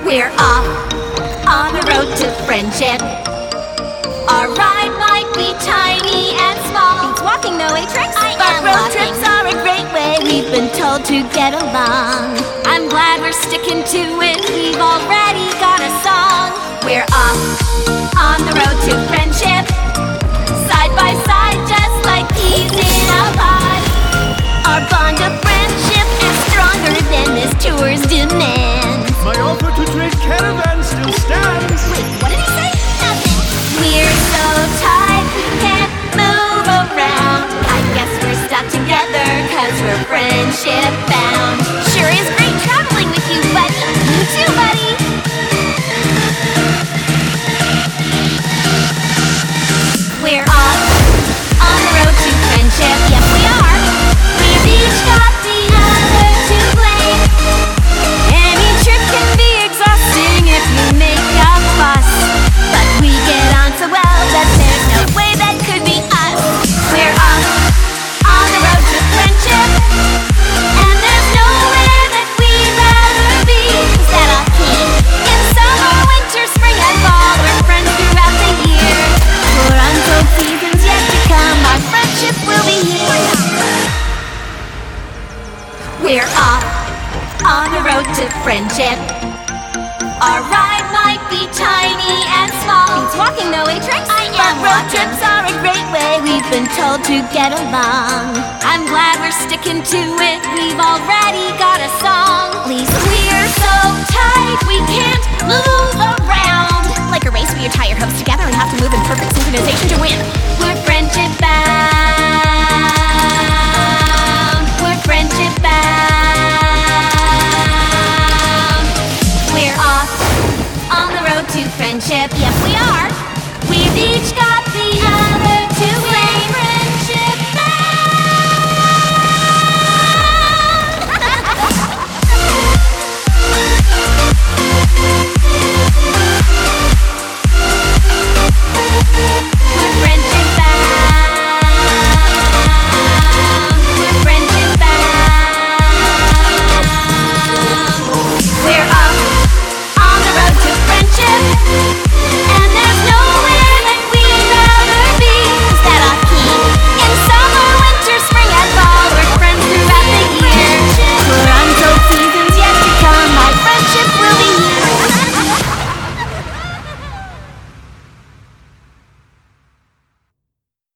We're off on the road to friendship. Our ride might be tiny and small. It's walking though, eh, Trix? But road trips are a great way, we've been told, to get along. I'm glad we're sticking to it, we've already got a song. We're off on the road to friendship, side by side, just like peas in a pod. Our bond of friendship is stronger than this tour's demands. My offer to trade caravans still stands. Wait, what did he say? Nothing. We're so tight we can't move around. I guess we're stuck together cause we're friendship bound. Sure is great traveling with you, buddy. You too, buddy. We're off on the road to friendship. Yes, we are. We've each got the other to blame. Any trip can be exhausting if you make a fuss, but we get on so well that there's no way that could be us. We're off on the road to friendship, and there's nowhere that we'd rather be. Is that a hint? In summer, winter, spring, and fall, we're friends throughout the year. For untold seasons yet to come, our friendship will be here. We're off on the road to friendship. Our ride might be tiny and small. It's walking though, eh, Trix? But road trips are a great way, we've been told, to get along. I'm glad we're sticking to it, we've already got a song. Lisa, we're so tight we can't move around. Like a race where you tie your hooks together and have to move in perfect synchronization to win. We're friendship bound. We're friendship bound. We're off on the road to friendship.